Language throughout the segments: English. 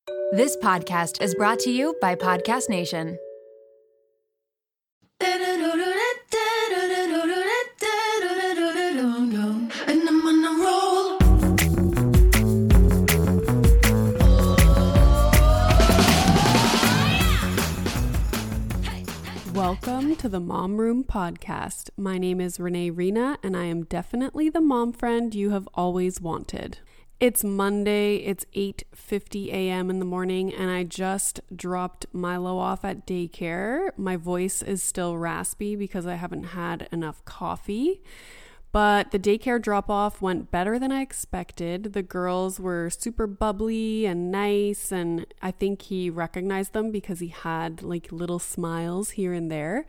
This podcast is brought to you by Podcast Nation. And I'm on a roll. Welcome to the Mom Room Podcast. My name is Renee Rena, and I am definitely the mom friend you have always wanted. It's Monday, it's 8:50 a.m. in the morning, and I just dropped Milo off at daycare. My voice is still raspy because I haven't had enough coffee, but the daycare drop-off went better than I expected. The girls were super bubbly and nice, and I think he recognized them because he had like little smiles here and there.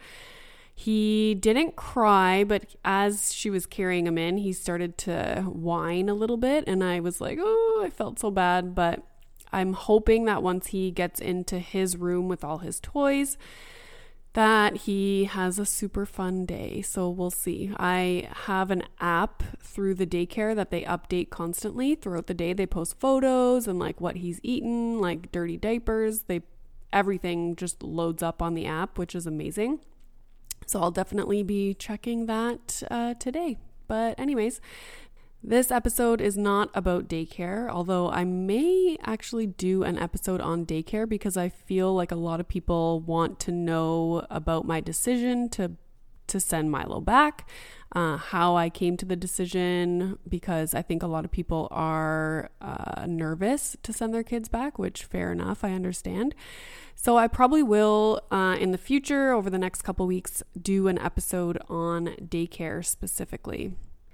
He didn't cry, but as she was carrying him in, he started to whine a little bit, and I was like, oh, I felt so bad. But I'm hoping that once he gets into his room with all his toys, that he has a super fun day. So we'll see. I have an app through the daycare that they update constantly throughout the day. They post photos and like what he's eaten, like dirty diapers. Everything just loads up on the app, which is amazing. So I'll definitely be checking that today. But anyways, this episode is not about daycare, although I may actually do an episode on daycare because I feel like a lot of people want to know about my decision to send Milo back, how I came to the decision, because I think a lot of people are nervous to send their kids back, which fair enough, I understand. So I probably will, in the future, over the next couple weeks, do an episode on daycare specifically.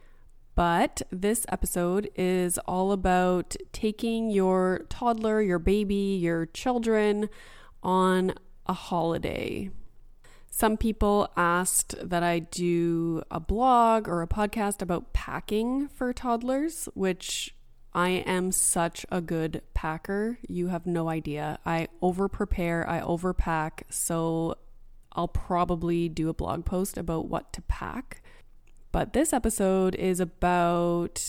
But this episode is all about taking your toddler, your baby, your children on a holiday. Some people asked that I do a blog or a podcast about packing for toddlers, which I am such a good packer. You have no idea. I over-prepare, I overpack, so I'll probably do a blog post about what to pack. But this episode is about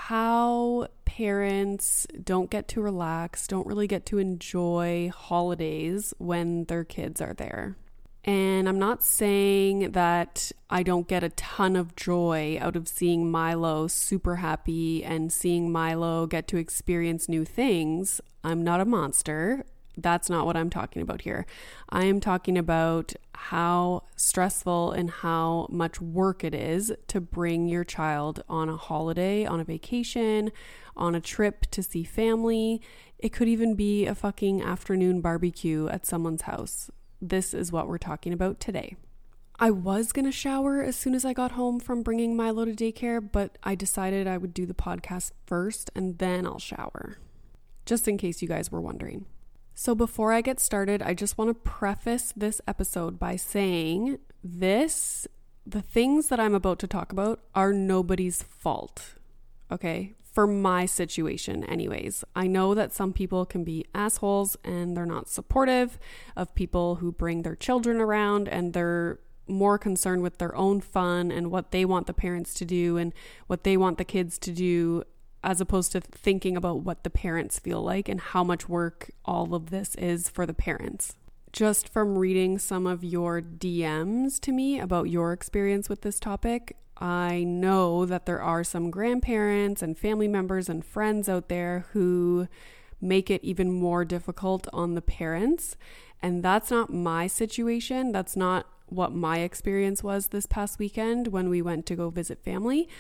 how parents don't get to relax, don't really get to enjoy holidays when their kids are there. And I'm not saying that I don't get a ton of joy out of seeing Milo super happy and seeing Milo get to experience new things. I'm not a monster. That's not what I'm talking about here. I am talking about how stressful and how much work it is to bring your child on a holiday, on a vacation, on a trip to see family. It could even be a fucking afternoon barbecue at someone's house. This is what we're talking about today. I was going to shower as soon as I got home from bringing Milo to daycare, but I decided I would do the podcast first and then I'll shower, just in case you guys were wondering. So before I get started, I just want to preface this episode by saying the things that I'm about to talk about are nobody's fault, okay? For my situation anyways. I know that some people can be assholes and they're not supportive of people who bring their children around, and they're more concerned with their own fun and what they want the parents to do and what they want the kids to do, as opposed to thinking about what the parents feel like and how much work all of this is for the parents. Just from reading some of your DMs to me about your experience with this topic, I know that there are some grandparents and family members and friends out there who make it even more difficult on the parents. And that's not my situation. That's not what my experience was this past weekend when we went to go visit family.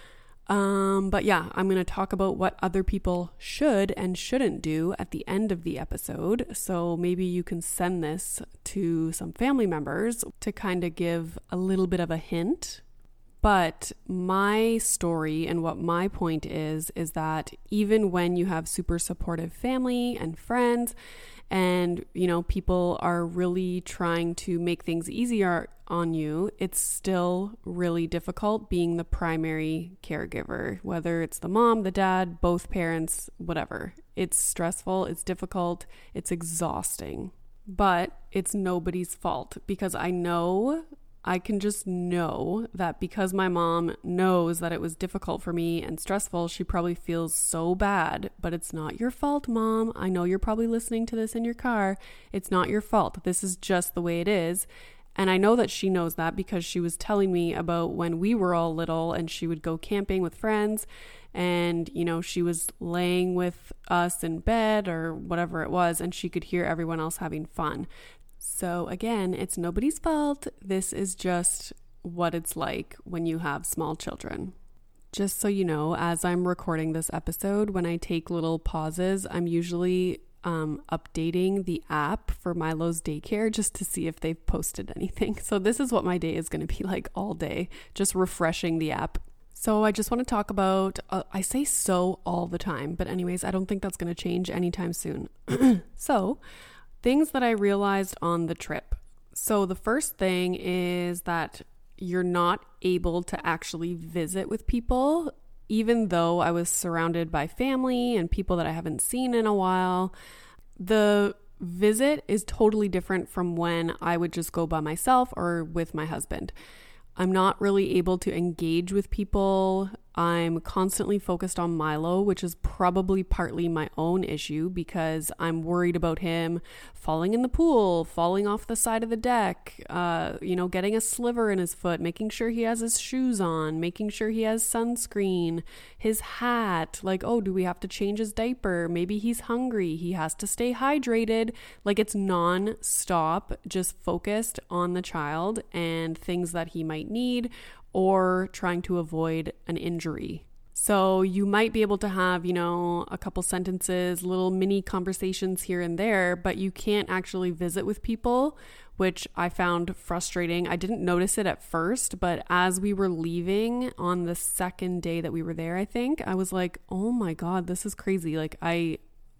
But yeah, I'm going to talk about what other people should and shouldn't do at the end of the episode. So maybe you can send this to some family members to kind of give a little bit of a hint. But my story and what my point is that even when you have super supportive family and friends and, you know, people are really trying to make things easier on you, it's still really difficult being the primary caregiver, whether it's the mom, the dad, both parents, whatever. It's stressful, it's difficult, it's exhausting, but it's nobody's fault, because I know I can just know that because my mom knows that it was difficult for me and stressful, she probably feels so bad. But it's not your fault, Mom. I know you're probably listening to this in your car. It's not your fault. This is just the way it is. And I know that she knows that because she was telling me about when we were all little and she would go camping with friends and, you know, she was laying with us in bed or whatever it was and she could hear everyone else having fun. So again, it's nobody's fault. This is just what it's like when you have small children. Just so you know, as I'm recording this episode, when I take little pauses, I'm usually updating the app for Milo's daycare just to see if they've posted anything. So this is what my day is going to be like all day, just refreshing the app. So I just want to talk about, I say so all the time, but anyways, I don't think that's going to change anytime soon. So things that I realized on the trip. So the first thing is that you're not able to actually visit with people, even though I was surrounded by family and people that I haven't seen in a while. The visit is totally different from when I would just go by myself or with my husband. I'm not really able to engage with people. I'm constantly focused on Milo, which is probably partly my own issue because I'm worried about him falling in the pool, falling off the side of the deck, getting a sliver in his foot, making sure he has his shoes on, making sure he has sunscreen, his hat, like, oh, do we have to change his diaper? Maybe he's hungry. He has to stay hydrated. Like it's non-stop, just focused on the child and things that he might need or trying to avoid an injury. So you might be able to have, a couple sentences, little mini conversations here and there, but you can't actually visit with people, which I found frustrating. I didn't notice it at first, but as we were leaving on the second day that we were there, I think, I was like, oh my God, this is crazy. Like I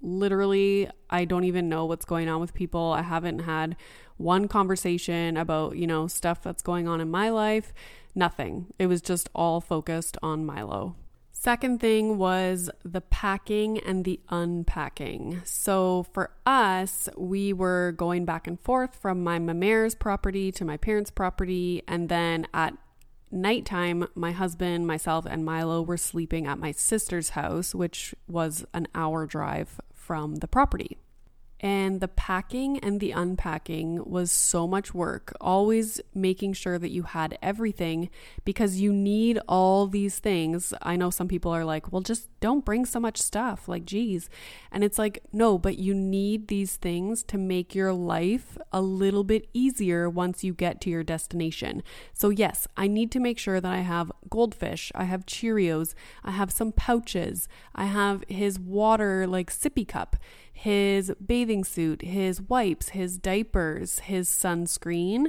don't even know what's going on with people. I haven't had one conversation about, stuff that's going on in my life. Nothing. It was just all focused on Milo. Second thing was the packing and the unpacking. So for us, we were going back and forth from my mama's property to my parents' property. And then at nighttime, my husband, myself, and Milo were sleeping at my sister's house, which was an hour drive from the property. And the packing and the unpacking was so much work, always making sure that you had everything because you need all these things. I know some people are like, well, just don't bring so much stuff, like, geez. And it's like, no, but you need these things to make your life a little bit easier once you get to your destination. So yes, I need to make sure that I have Goldfish, I have Cheerios, I have some pouches, I have his water, like sippy cup, his bathing suit, his wipes, his diapers, his sunscreen,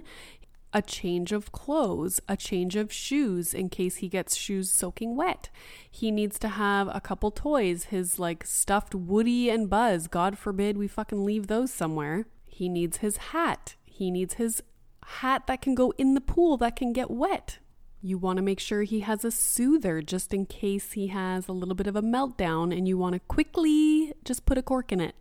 a change of clothes, a change of shoes in case he gets shoes soaking wet. He needs to have a couple toys, his like stuffed Woody and Buzz. God forbid we fucking leave those somewhere. He needs his hat. He needs his hat that can go in the pool that can get wet. You want to make sure he has a soother just in case he has a little bit of a meltdown and you want to quickly just put a cork in it.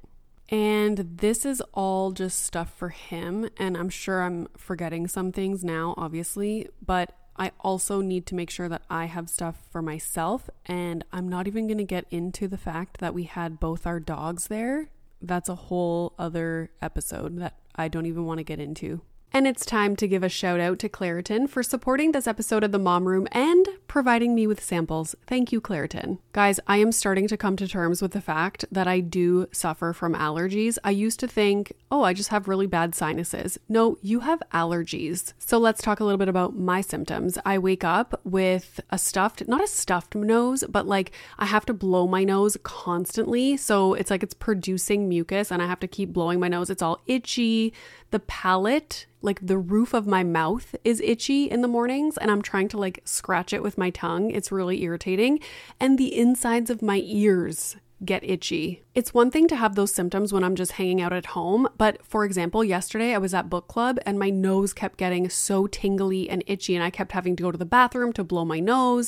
And this is all just stuff for him. And I'm sure I'm forgetting some things now, obviously, but I also need to make sure that I have stuff for myself. And I'm not even going to get into the fact that we had both our dogs there. That's a whole other episode that I don't even want to get into. And it's time to give a shout out to Claritin for supporting this episode of The Mom Room and providing me with samples. Thank you, Claritin. Guys, I am starting to come to terms with the fact that I do suffer from allergies. I used to think, oh, I just have really bad sinuses. No, you have allergies. So let's talk a little bit about my symptoms. I wake up with not a stuffed nose, but like I have to blow my nose constantly. So it's like it's producing mucus and I have to keep blowing my nose. It's all itchy. The palate, like the roof of my mouth is itchy in the mornings and I'm trying to like scratch it with my tongue. It's really irritating. And the insides of my ears get itchy. It's one thing to have those symptoms when I'm just hanging out at home. But for example, yesterday I was at book club and my nose kept getting so tingly and itchy and I kept having to go to the bathroom to blow my nose.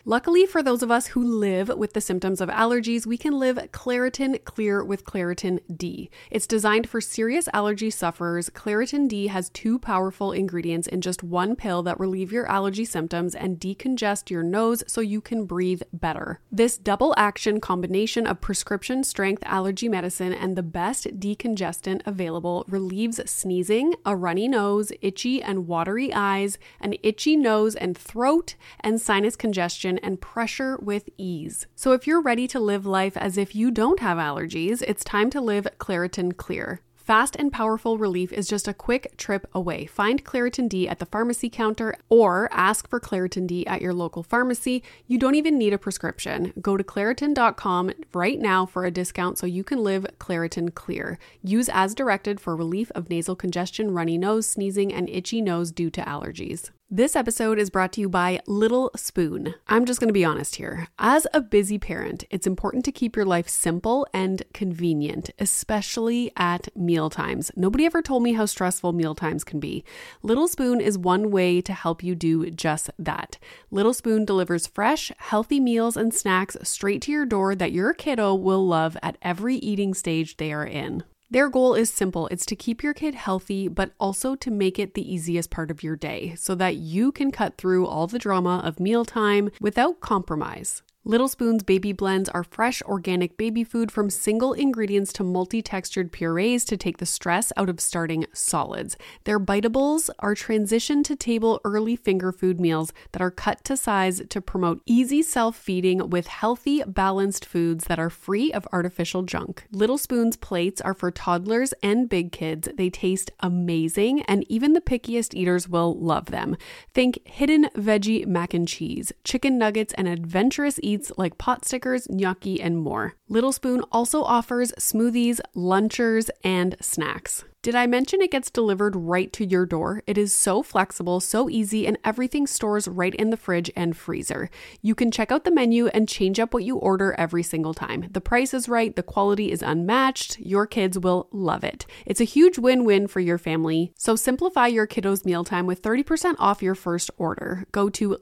Luckily for those of us who live with the symptoms of allergies, we can live Claritin Clear with Claritin D. It's designed for serious allergy sufferers. Claritin D has 2 powerful ingredients in just one pill that relieve your allergy symptoms and decongest your nose so you can breathe better. This double action combination of prescription strength allergy medicine and the best decongestant available relieves sneezing, a runny nose, itchy and watery eyes, an itchy nose and throat, and sinus congestion and pressure with ease. So if you're ready to live life as if you don't have allergies, it's time to live Claritin Clear. Fast and powerful relief is just a quick trip away. Find Claritin D at the pharmacy counter or ask for Claritin D at your local pharmacy. You don't even need a prescription. Go to Claritin.com right now for a discount so you can live Claritin Clear. Use as directed for relief of nasal congestion, runny nose, sneezing, and itchy nose due to allergies. This episode is brought to you by Little Spoon. I'm just going to be honest here. As a busy parent, it's important to keep your life simple and convenient, especially at mealtimes. Nobody ever told me how stressful mealtimes can be. Little Spoon is one way to help you do just that. Little Spoon delivers fresh, healthy meals and snacks straight to your door that your kiddo will love at every eating stage they are in. Their goal is simple. It's to keep your kid healthy, but also to make it the easiest part of your day so that you can cut through all the drama of mealtime without compromise. Little Spoon's baby blends are fresh, organic baby food from single ingredients to multi-textured purees to take the stress out of starting solids. Their biteables are transition to table early finger food meals that are cut to size to promote easy self-feeding with healthy, balanced foods that are free of artificial junk. Little Spoon's plates are for toddlers and big kids. They taste amazing, and even the pickiest eaters will love them. Think hidden veggie mac and cheese, chicken nuggets, and adventurous eats like pot stickers, gnocchi, and more. Little Spoon also offers smoothies, lunchers, and snacks. Did I mention it gets delivered right to your door? It is so flexible, so easy, and everything stores right in the fridge and freezer. You can check out the menu and change up what you order every single time. The price is right, the quality is unmatched, your kids will love it. It's a huge win-win for your family. So simplify your kiddos' mealtime with 30% off your first order. Go to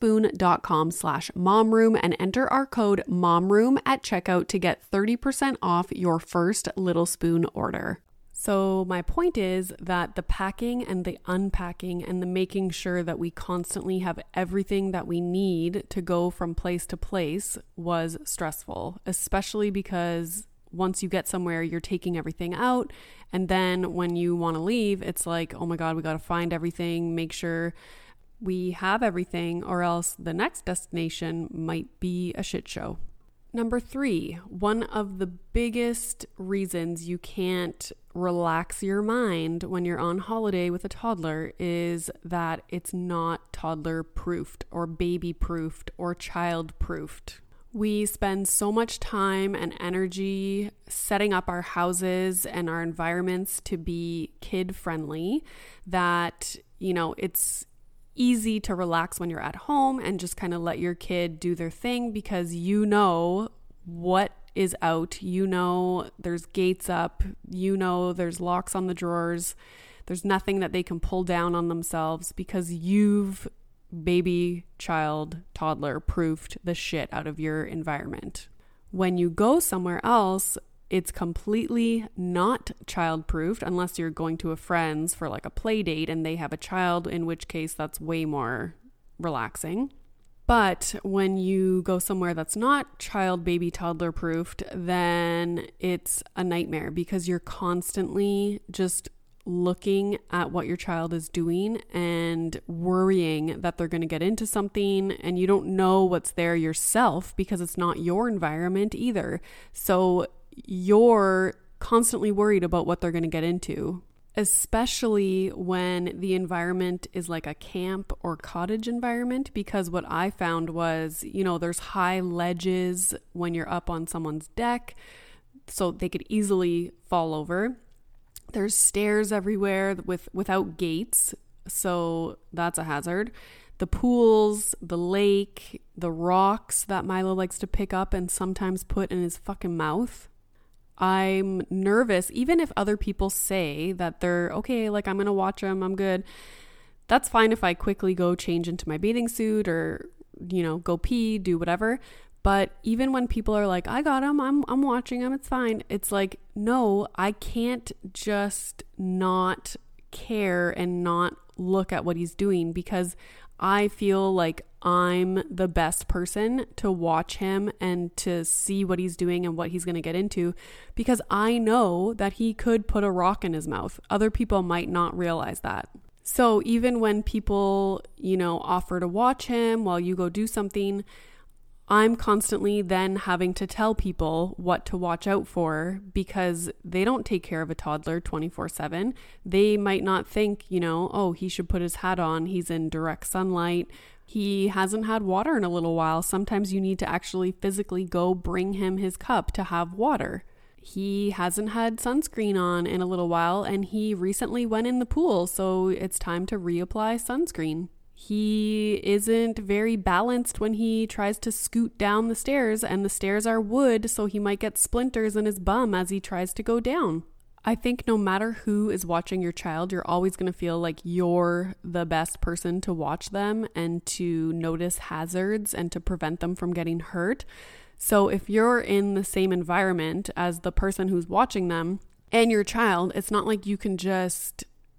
littlespoon.com/momroom and enter our code MOMROOM at checkout to get 30% off your first Little Spoon order. So my point is that the packing and the unpacking and the making sure that we constantly have everything that we need to go from place to place was stressful, especially because once you get somewhere, you're taking everything out. And then when you want to leave, it's like, oh my God, we got to find everything, make sure we have everything, or else the next destination might be a shit show. Number 3, one of the biggest reasons you can't relax your mind when you're on holiday with a toddler is that it's not toddler proofed or baby proofed or child proofed. We spend so much time and energy setting up our houses and our environments to be kid friendly that, it's easy to relax when you're at home and just kind of let your kid do their thing because you know what is out, there's gates up, there's locks on the drawers, there's nothing that they can pull down on themselves because you've baby, child, toddler proofed the shit out of your environment. When you go somewhere else, it's completely not child-proofed unless you're going to a friend's for like a play date and they have a child, in which case that's way more relaxing. But when you go somewhere that's not child, baby, toddler-proofed, then it's a nightmare because you're constantly just looking at what your child is doing and worrying that they're going to get into something, and you don't know what's there yourself because it's not your environment either. So you're constantly worried about what they're going to get into, especially when the environment is like a camp or cottage environment, because what I found was, there's high ledges when you're up on someone's deck, so they could easily fall over. There's stairs everywhere without gates, so that's a hazard. The pools, the lake, the rocks that Milo likes to pick up and sometimes put in his fucking mouth. I'm nervous, even if other people say that they're okay, like I'm going to watch them, I'm good. That's fine if I quickly go change into my bathing suit or go pee, do whatever. But even when people are like, I got him, I'm watching him, it's fine. It's like, no, I can't just not care and not look at what he's doing, because I feel like I'm the best person to watch him and to see what he's doing and what he's going to get into, because I know that he could put a rock in his mouth. Other people might not realize that. So even when people, offer to watch him while you go do something, I'm constantly then having to tell people what to watch out for, because they don't take care of a toddler 24/7. They might not think, oh, he should put his hat on. He's in direct sunlight. He hasn't had water in a little while. Sometimes you need to actually physically go bring him his cup to have water. He hasn't had sunscreen on in a little while, and he recently went in the pool, so it's time to reapply sunscreen. He isn't very balanced when he tries to scoot down the stairs, and the stairs are wood, so he might get splinters in his bum as he tries to go down. I think no matter who is watching your child, you're always going to feel like you're the best person to watch them and to notice hazards and to prevent them from getting hurt. So if you're in the same environment as the person who's watching them and your child, it's not like you can just,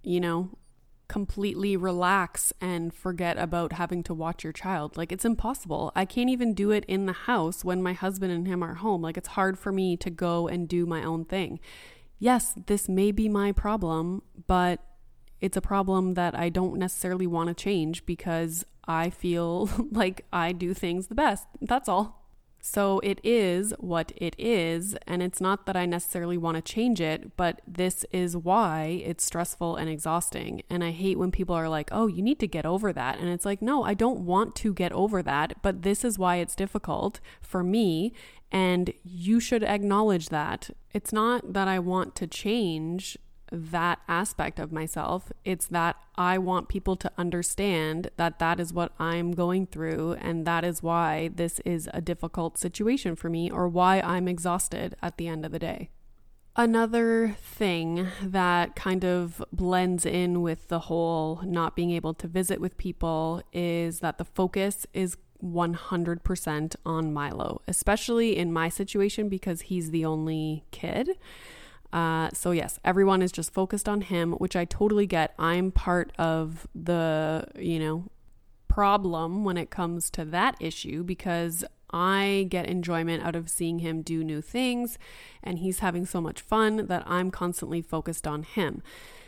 completely relax and forget about having to watch your child. Like, it's impossible. I can't even do it in the house when my husband and him are home. Like, it's hard for me to go and do my own thing. Yes, this may be my problem, but it's a problem that I don't necessarily want to change, because I feel like I do things the best. That's all. So it is what it is, and it's not that I necessarily want to change it, but this is why it's stressful and exhausting. And I hate when people are like, oh, you need to get over that. And it's like, no, I don't want to get over that, but this is why it's difficult for me, and you should acknowledge that. It's not that I want to change that aspect of myself. It's that I want people to understand that that is what I'm going through, and that is why this is a difficult situation for me, or why I'm exhausted at the end of the day. Another thing that kind of blends in with the whole not being able to visit with people is that the focus is 100% on Milo, especially in my situation because he's the only kid. So yes, everyone is just focused on him, which I totally get. I'm part of the, problem when it comes to that issue, because I get enjoyment out of seeing him do new things, and he's having so much fun that I'm constantly focused on him.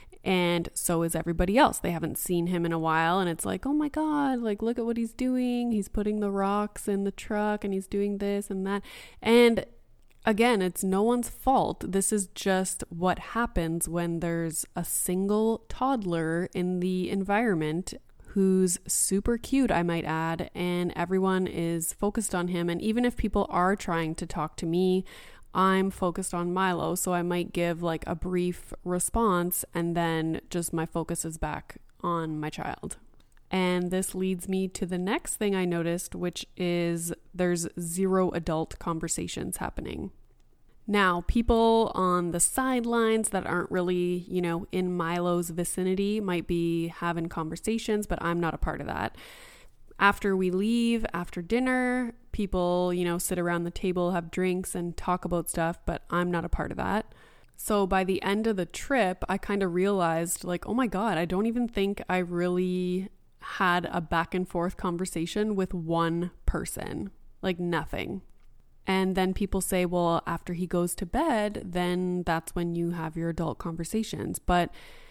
And so is everybody else. They haven't seen him in a while, and it's like, oh my God, like, look at what he's doing. He's putting the rocks in the truck, and he's doing this and that. And again, it's no one's fault. This is just what happens when there's a single toddler in the environment who's super cute, I might add, and everyone is focused on him. And even if people are trying to talk to me, I'm focused on Milo, so I might give like a brief response, and then just my focus is back on my child. And this leads me to the next thing I noticed, which is there's zero adult conversations happening. Now, people on the sidelines that aren't really, in Milo's vicinity might be having conversations, but I'm not a part of that. After we leave, after dinner, people, sit around the table, have drinks and talk about stuff, but I'm not a part of that. So by the end of the trip, I kind of realized like, oh my God, I don't even think I really had a back and forth conversation with one person, like nothing. And then people say, well, after he goes to bed, then that's when you have your adult conversations. But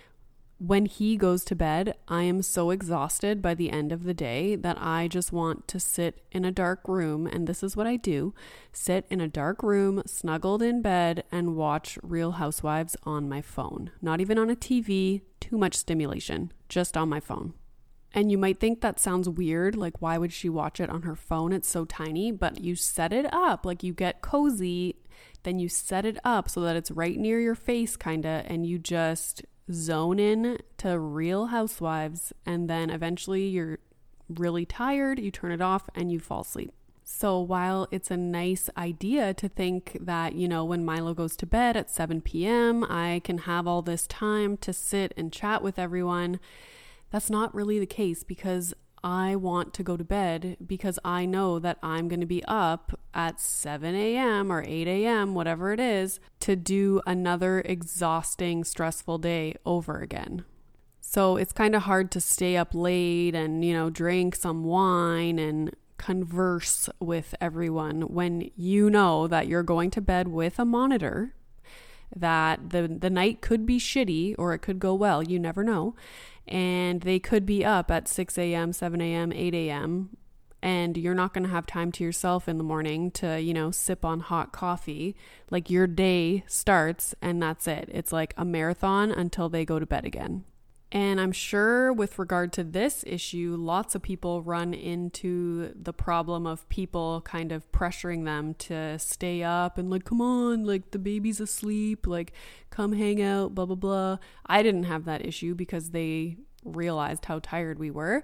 when he goes to bed, I am so exhausted by the end of the day that I just want to sit in a dark room. And this is what I do: sit in a dark room, snuggled in bed, and watch Real Housewives on my phone. Not even on a TV, too much stimulation, just on my phone. And you might think that sounds weird, like why would she watch it on her phone? It's so tiny, but you set it up, like you get cozy, then you set it up so that it's right near your face kinda, and you just zone in to Real Housewives, and then eventually you're really tired, you turn it off and you fall asleep. So while it's a nice idea to think that, when Milo goes to bed at 7 p.m., I can have all this time to sit and chat with everyone, that's not really the case, because I want to go to bed because I know that I'm going to be up at 7 a.m. or 8 a.m., whatever it is, to do another exhausting, stressful day over again. So it's kind of hard to stay up late and, drink some wine and converse with everyone when you know that you're going to bed with a monitor, that the night could be shitty or it could go well, you never know, and they could be up at 6 a.m., 7 a.m., 8 a.m., and you're not going to have time to yourself in the morning to, sip on hot coffee. Like, your day starts and that's it. It's like a marathon until they go to bed again. And I'm sure with regard to this issue, lots of people run into the problem of people kind of pressuring them to stay up and like, come on, like the baby's asleep, like come hang out, blah, blah, blah. I didn't have that issue because they realized how tired we were.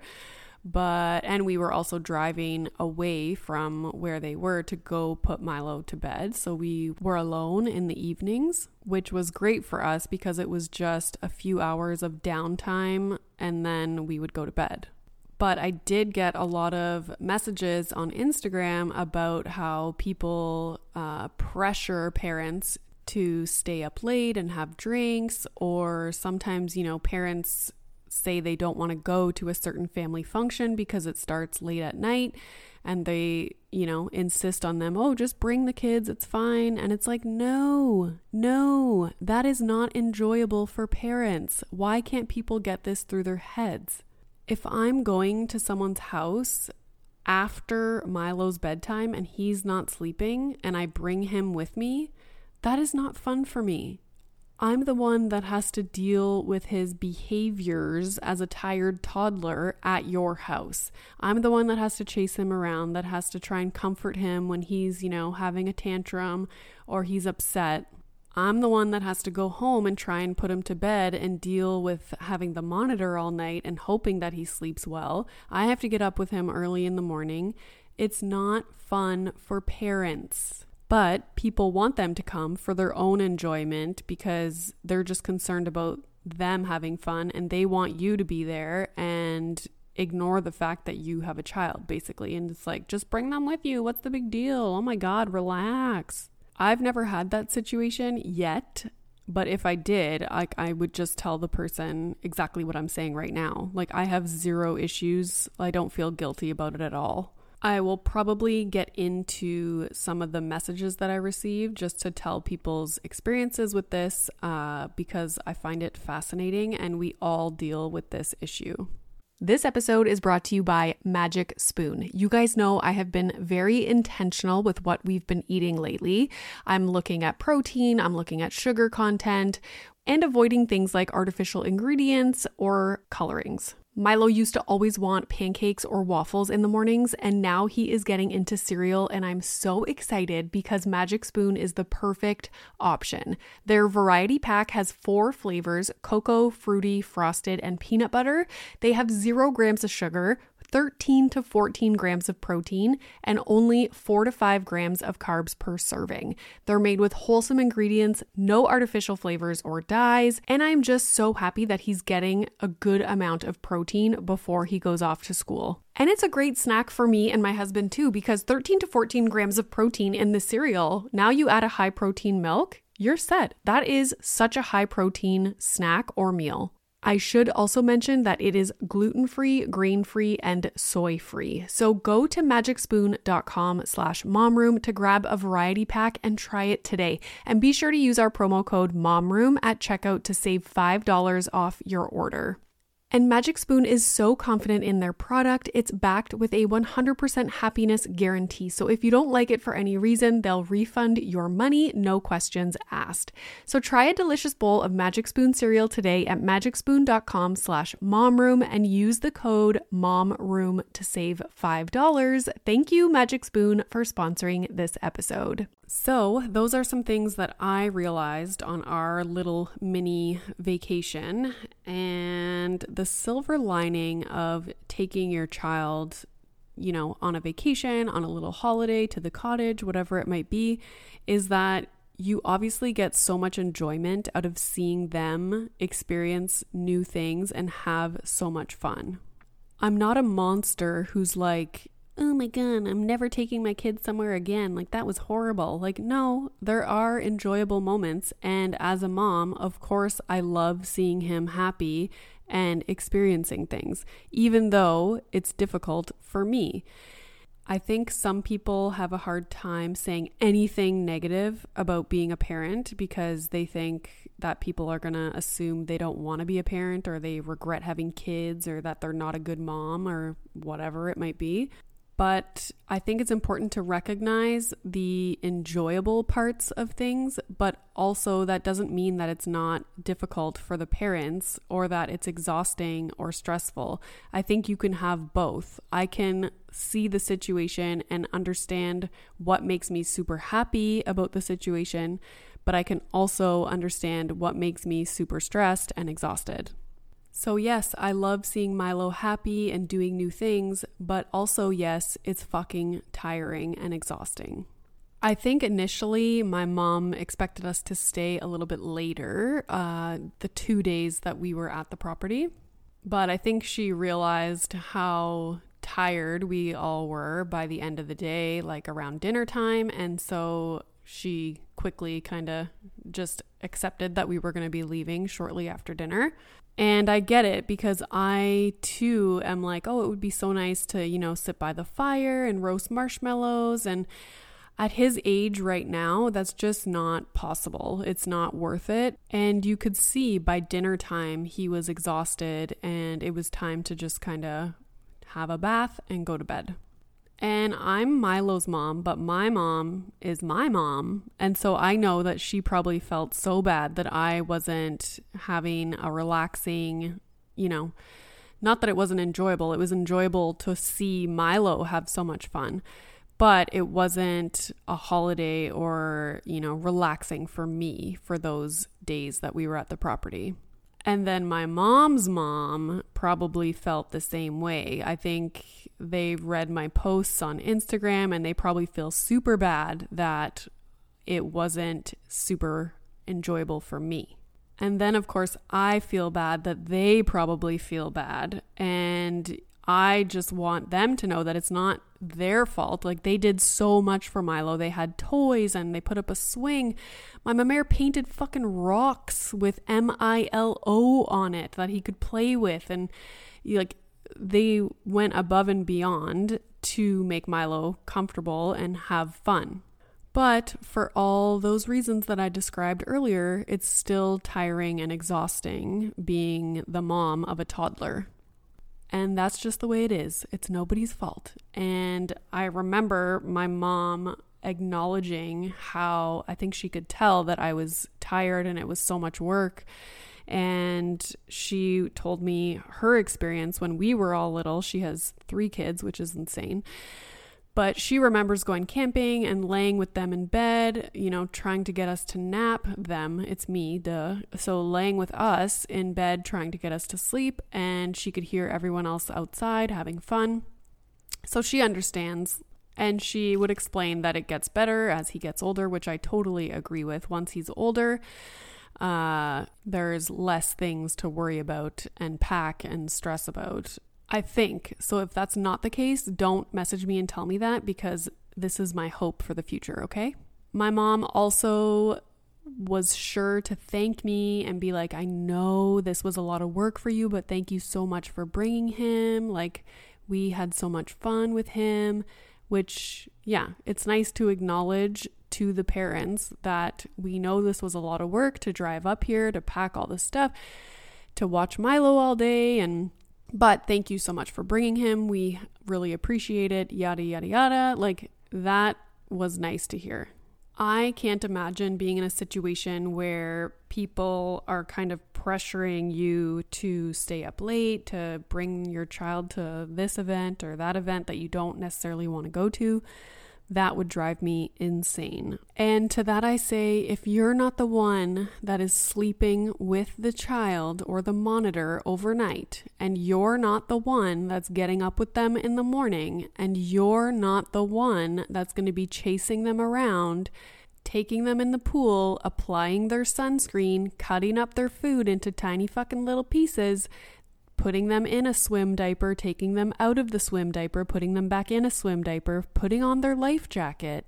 And we were also driving away from where they were to go put Milo to bed. So we were alone in the evenings, which was great for us because it was just a few hours of downtime and then we would go to bed. But I did get a lot of messages on Instagram about how people pressure parents to stay up late and have drinks, or sometimes, parents say they don't want to go to a certain family function because it starts late at night and they, insist on them, oh, just bring the kids, it's fine. And it's like, no, that is not enjoyable for parents. Why can't people get this through their heads? If I'm going to someone's house after Milo's bedtime and he's not sleeping and I bring him with me, that is not fun for me. I'm the one that has to deal with his behaviors as a tired toddler at your house. I'm the one that has to chase him around, that has to try and comfort him when he's, having a tantrum or he's upset. I'm the one that has to go home and try and put him to bed and deal with having the monitor all night and hoping that he sleeps well. I have to get up with him early in the morning. It's not fun for parents. But people want them to come for their own enjoyment because they're just concerned about them having fun and they want you to be there and ignore the fact that you have a child, basically. And it's like, just bring them with you. What's the big deal? Oh my God, relax. I've never had that situation yet, but if I did, I would just tell the person exactly what I'm saying right now. Like, I have zero issues. I don't feel guilty about it at all. I will probably get into some of the messages that I received just to tell people's experiences with this because I find it fascinating and we all deal with this issue. This episode is brought to you by Magic Spoon. You guys know I have been very intentional with what we've been eating lately. I'm looking at protein, I'm looking at sugar content, and avoiding things like artificial ingredients or colorings. Milo used to always want pancakes or waffles in the mornings, and now he is getting into cereal, and I'm so excited because Magic Spoon is the perfect option. Their variety pack has 4 flavors: cocoa, fruity, frosted, and peanut butter. They have 0 grams of sugar, 13 to 14 grams of protein, and only 4 to 5 grams of carbs per serving. They're made with wholesome ingredients, no artificial flavors or dyes, and I'm just so happy that he's getting a good amount of protein before he goes off to school. And it's a great snack for me and my husband too, because 13 to 14 grams of protein in the cereal, now you add a high protein milk, you're set. That is such a high protein snack or meal. I should also mention that it is gluten-free, grain-free, and soy-free. So go to magicspoon.com/momroom to grab a variety pack and try it today. And be sure to use our promo code MOMROOM at checkout to save $5 off your order. And Magic Spoon is so confident in their product, it's backed with a 100% happiness guarantee. So if you don't like it for any reason, they'll refund your money, no questions asked. So try a delicious bowl of Magic Spoon cereal today at magicspoon.com/momroom and use the code MOMROOM to save $5. Thank you, Magic Spoon, for sponsoring this episode. So those are some things that I realized on our little mini vacation, and the silver lining of taking your child, on a vacation, on a little holiday to the cottage, whatever it might be, is that you obviously get so much enjoyment out of seeing them experience new things and have so much fun. I'm not a monster who's like, oh my God, I'm never taking my kids somewhere again. Like, that was horrible. Like, no, there are enjoyable moments. And as a mom, of course, I love seeing him happy and experiencing things, even though it's difficult for me. I think some people have a hard time saying anything negative about being a parent because they think that people are going to assume they don't want to be a parent, or they regret having kids, or that they're not a good mom, or whatever it might be. But I think it's important to recognize the enjoyable parts of things, but also that doesn't mean that it's not difficult for the parents or that it's exhausting or stressful. I think you can have both. I can see the situation and understand what makes me super happy about the situation, but I can also understand what makes me super stressed and exhausted. So yes, I love seeing Milo happy and doing new things, but also yes, it's fucking tiring and exhausting. I think initially my mom expected us to stay a little bit later, the 2 days that we were at the property, but I think she realized how tired we all were by the end of the day, like around dinner time, and so she quickly kind of just accepted that we were going to be leaving shortly after dinner. And I get it, because I too am like, oh, it would be so nice to, sit by the fire and roast marshmallows. And at his age right now, that's just not possible. It's not worth it. And you could see by dinner time, he was exhausted and it was time to just kind of have a bath and go to bed. And I'm Milo's mom, but my mom is my mom. And so I know that she probably felt so bad that I wasn't having a relaxing, not that it wasn't enjoyable. It was enjoyable to see Milo have so much fun, but it wasn't a holiday or, relaxing for me for those days that we were at the property. And then my mom's mom probably felt the same way. I think they read my posts on Instagram and they probably feel super bad that it wasn't super enjoyable for me. And then, of course, I feel bad that they probably feel bad. And I just want them to know that it's not their fault. Like, they did so much for Milo. They had toys and they put up a swing. My mama painted fucking rocks with MILO on it that he could play with. And they went above and beyond to make Milo comfortable and have fun. But for all those reasons that I described earlier, it's still tiring and exhausting being the mom of a toddler. And that's just the way it is. It's nobody's fault. And I remember my mom acknowledging how I think she could tell that I was tired and it was so much work. And she told me her experience when we were all little. She has 3 kids, which is insane. But she remembers going camping and laying with them in bed, trying to get us to nap them. It's me, duh. So laying with us in bed, trying to get us to sleep. And she could hear everyone else outside having fun. So she understands. And she would explain that it gets better as he gets older, which I totally agree with. Once he's older, there's less things to worry about and pack and stress about, I think. So if that's not the case, don't message me and tell me that, because this is my hope for the future, okay? My mom also was sure to thank me and be like, I know this was a lot of work for you, but thank you so much for bringing him. Like, we had so much fun with him, which, yeah, it's nice to acknowledge to the parents that we know this was a lot of work to drive up here, to pack all this stuff, to watch Milo all day, but thank you so much for bringing him. We really appreciate it, yada, yada, yada. Like, that was nice to hear. I can't imagine being in a situation where people are kind of pressuring you to stay up late, to bring your child to this event or that event that you don't necessarily want to go to. That would drive me insane. And to that I say, if you're not the one that is sleeping with the child or the monitor overnight, and you're not the one that's getting up with them in the morning, and you're not the one that's going to be chasing them around, taking them in the pool, applying their sunscreen, cutting up their food into tiny fucking little pieces, putting them in a swim diaper, taking them out of the swim diaper, putting them back in a swim diaper, putting on their life jacket,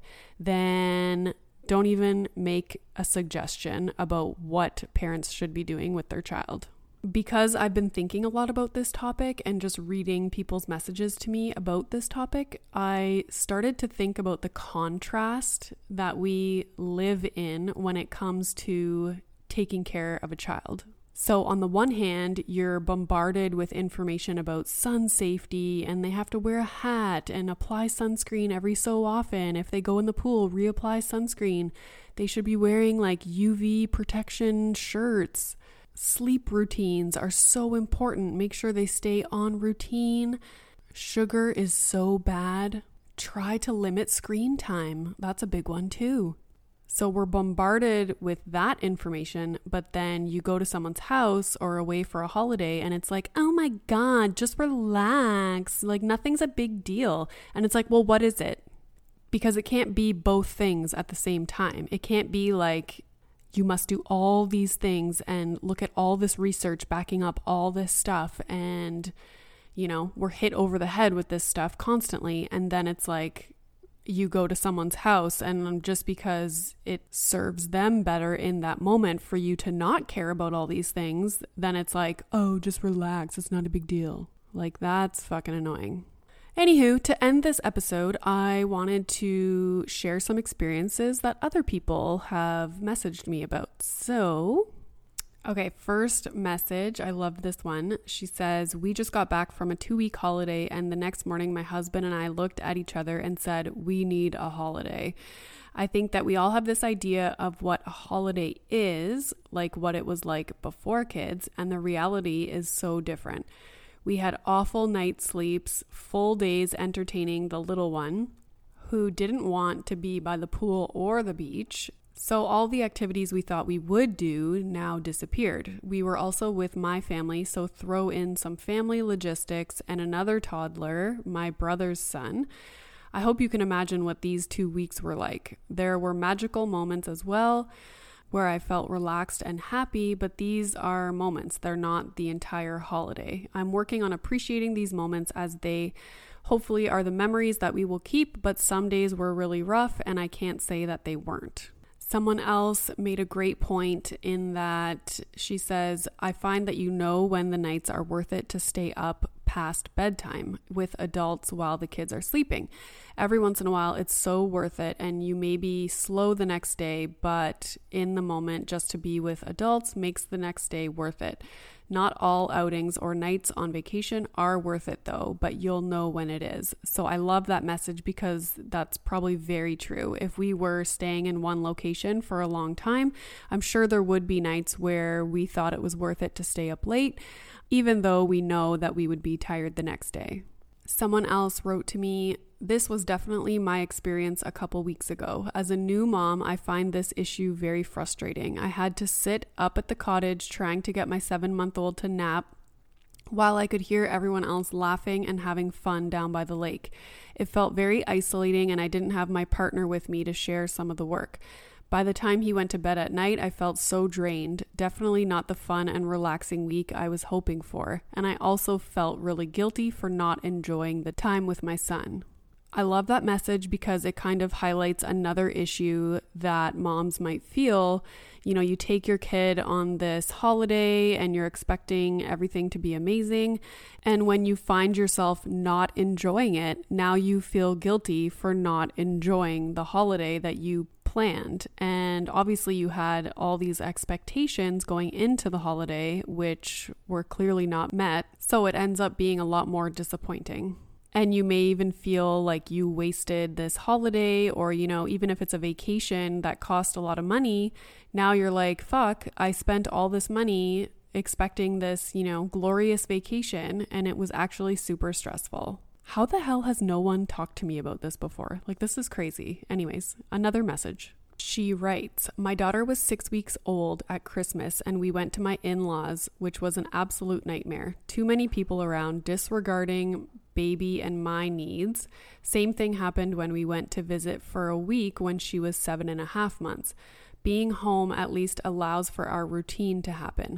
then don't even make a suggestion about what parents should be doing with their child. Because I've been thinking a lot about this topic and just reading people's messages to me about this topic, I started to think about the contrast that we live in when it comes to taking care of a child. So on the one hand, you're bombarded with information about sun safety, and they have to wear a hat and apply sunscreen every so often. If they go in the pool, reapply sunscreen. They should be wearing like UV protection shirts. Sleep routines are so important. Make sure they stay on routine. Sugar is so bad. Try to limit screen time. That's a big one too. So we're bombarded with that information, but then you go to someone's house or away for a holiday and it's like, oh my God, just relax. Like nothing's a big deal. And it's like, well, what is it? Because it can't be both things at the same time. It can't be like you must do all these things and look at all this research backing up all this stuff. And, you know, we're hit over the head with this stuff constantly. And then it's like, you go to someone's house and just because it serves them better in that moment for you to not care about all these things, then it's like, oh, just relax. It's not a big deal. Like that's fucking annoying. Anywho, to end this episode, I wanted to share some experiences that other people have messaged me about. So, okay, first message. I love this one. She says, we just got back from a 2-week holiday and the next morning my husband and I looked at each other and said, we need a holiday. I think that we all have this idea of what a holiday is, like what it was like before kids, and the reality is so different. We had awful night sleeps, full days entertaining the little one who didn't want to be by the pool or the beach. So all the activities we thought we would do now disappeared. We were also with my family, so throw in some family logistics and another toddler, my brother's son. I hope you can imagine what these 2 weeks were like. There were magical moments as well, where I felt relaxed and happy, but these are moments. They're not the entire holiday. I'm working on appreciating these moments as they hopefully are the memories that we will keep, but some days were really rough and I can't say that they weren't. Someone else made a great point in that she says, I find that you know when the nights are worth it to stay up past bedtime with adults while the kids are sleeping. Every once in a while, it's so worth it, and you may be slow the next day, but in the moment, just to be with adults makes the next day worth it. Not all outings or nights on vacation are worth it though, but you'll know when it is. So I love that message because that's probably very true. If we were staying in one location for a long time, I'm sure there would be nights where we thought it was worth it to stay up late, even though we know that we would be tired the next day. Someone else wrote to me, this was definitely my experience a couple weeks ago. As a new mom, I find this issue very frustrating. I had to sit up at the cottage trying to get my 7-month-old to nap while I could hear everyone else laughing and having fun down by the lake. It felt very isolating and I didn't have my partner with me to share some of the work. By the time he went to bed at night, I felt so drained. Definitely not the fun and relaxing week I was hoping for. And I also felt really guilty for not enjoying the time with my son. I love that message because it kind of highlights another issue that moms might feel. You know, you take your kid on this holiday and you're expecting everything to be amazing. And when you find yourself not enjoying it, now you feel guilty for not enjoying the holiday that you planned. And obviously you had all these expectations going into the holiday, which were clearly not met. So it ends up being a lot more disappointing. And you may even feel like you wasted this holiday, or, you know, even if it's a vacation that cost a lot of money, now you're like, fuck, I spent all this money expecting this, you know, glorious vacation, and it was actually super stressful. How the hell has no one talked to me about this before? Like, this is crazy. Anyways, another message. She writes, my daughter was 6 weeks old at Christmas and we went to my in-laws, which was an absolute nightmare. Too many people around, disregarding baby and my needs. Same thing happened when we went to visit for a week when she was 7.5 months. Being home at least allows for our routine to happen.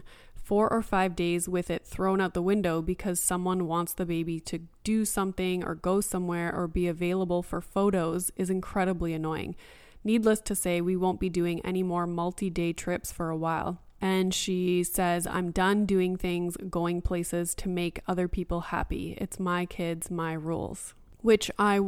4 or 5 days with it thrown out the window because someone wants the baby to do something or go somewhere or be available for photos is incredibly annoying. Needless to say, we won't be doing any more multi-day trips for a while. And she says, I'm done doing things, going places to make other people happy. It's my kids, my rules. Which I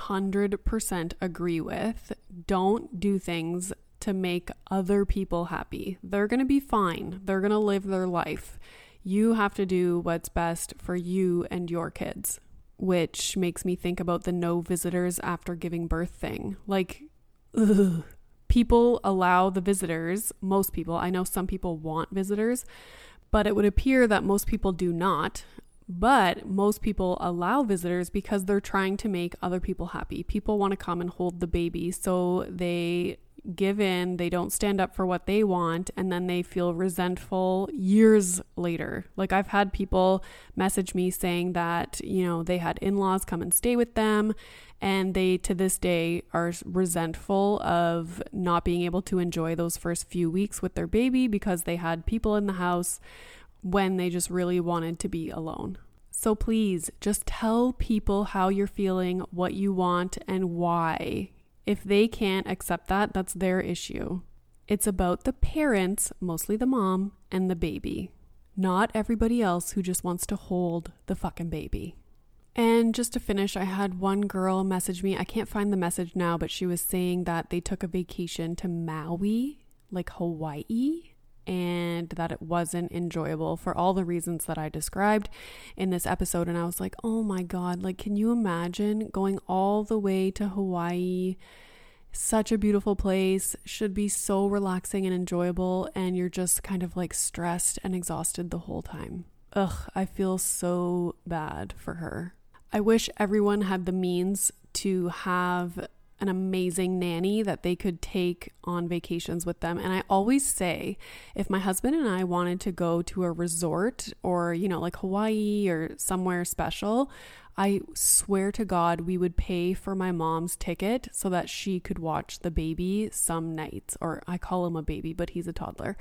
100% agree with. Don't do things to make other people happy. They're going to be fine. They're going to live their life. You have to do what's best for you and your kids. Which makes me think about the no visitors after giving birth thing. Like, ugh. People allow the visitors, most people, I know some people want visitors, but it would appear that most people do not. But most people allow visitors because they're trying to make other people happy. People want to come and hold the baby, so they give in, they don't stand up for what they want, and then they feel resentful years later. Like, I've had people message me saying that, they had in-laws come and stay with them, and they to this day are resentful of not being able to enjoy those first few weeks with their baby because they had people in the house when they just really wanted to be alone. So please just tell people how you're feeling, what you want, and why. If they can't accept that, that's their issue. It's about the parents, mostly the mom, and the baby. Not everybody else who just wants to hold the fucking baby. And just to finish, I had one girl message me. I can't find the message now, but she was saying that they took a vacation to Maui, like Hawaii, and that it wasn't enjoyable for all the reasons that I described in this episode. And I was like, oh my God, like, can you imagine going all the way to Hawaii? Such a beautiful place, should be so relaxing and enjoyable, and you're just kind of like stressed and exhausted the whole time. Ugh, I feel so bad for her. I wish everyone had the means to have an amazing nanny that they could take on vacations with them. And I always say, if my husband and I wanted to go to a resort or, like Hawaii or somewhere special, I swear to God, we would pay for my mom's ticket so that she could watch the baby some nights. Or I call him a baby, but he's a toddler.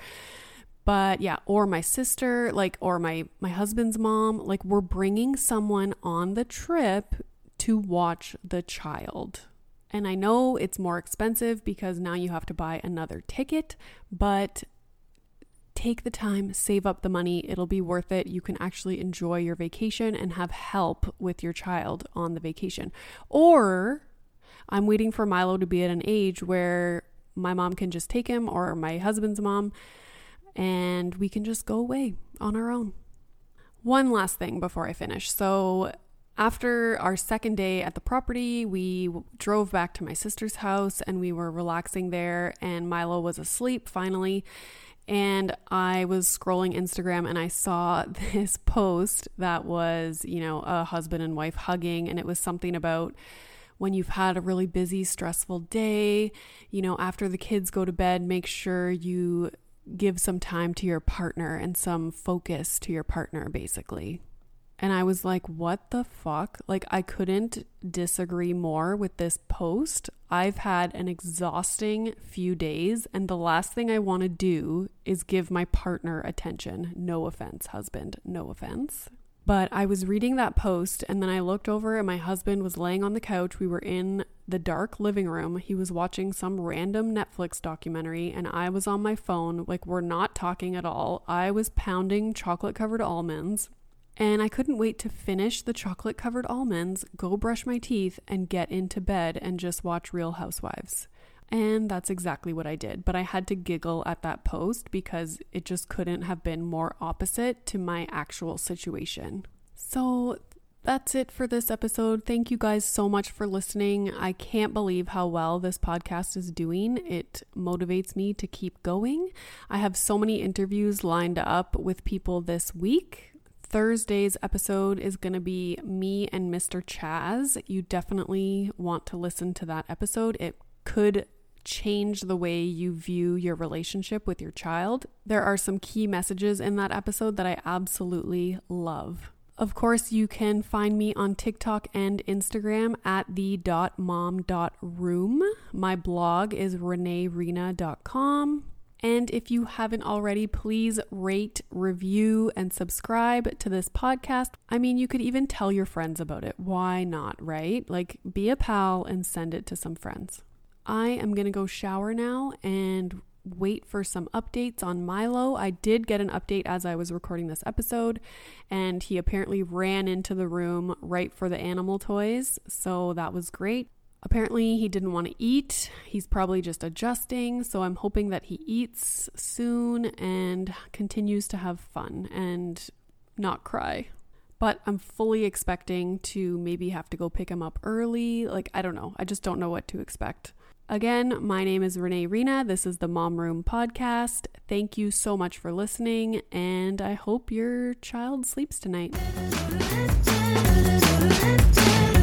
But yeah, or my sister, or my husband's mom, we're bringing someone on the trip to watch the child. And I know it's more expensive because now you have to buy another ticket, but take the time, save up the money. It'll be worth it. You can actually enjoy your vacation and have help with your child on the vacation. Or I'm waiting for Milo to be at an age where my mom can just take him, or my husband's mom, and we can just go away on our own. One last thing before I finish. So after our second day at the property, we drove back to my sister's house and we were relaxing there, and Milo was asleep finally. And I was scrolling Instagram and I saw this post that was, a husband and wife hugging, and it was something about when you've had a really busy, stressful day, after the kids go to bed, make sure you give some time to your partner and some focus to your partner, basically. And I was like, what the fuck? I couldn't disagree more with this post. I've had an exhausting few days, and the last thing I want to do is give my partner attention. No offense, husband, no offense. But I was reading that post, and then I looked over and my husband was laying on the couch. We were in the dark living room. He was watching some random Netflix documentary, and I was on my phone. We're not talking at all. I was pounding chocolate-covered almonds. And I couldn't wait to finish the chocolate-covered almonds, go brush my teeth, and get into bed and just watch Real Housewives. And that's exactly what I did. But I had to giggle at that post because it just couldn't have been more opposite to my actual situation. So that's it for this episode. Thank you guys so much for listening. I can't believe how well this podcast is doing. It motivates me to keep going. I have so many interviews lined up with people this week. Thursday's episode is going to be me and Mr. Chaz. You definitely want to listen to that episode. It could change the way you view your relationship with your child. There are some key messages in that episode that I absolutely love. Of course, you can find me on TikTok and Instagram at the.mom.room. My blog is reneerina.com. And if you haven't already, please rate, review, and subscribe to this podcast. I mean, you could even tell your friends about it. Why not, right? Like, be a pal and send it to some friends. I am going to go shower now and wait for some updates on Milo. I did get an update as I was recording this episode, and he apparently ran into the room right for the animal toys, so that was great. Apparently he didn't want to eat. He's probably just adjusting, so I'm hoping that he eats soon and continues to have fun and not cry. But I'm fully expecting to maybe have to go pick him up early. Like, I don't know. I just don't know what to expect. Again, my name is Renee Rena. This is the Mom Room Podcast. Thank you so much for listening, and I hope your child sleeps tonight.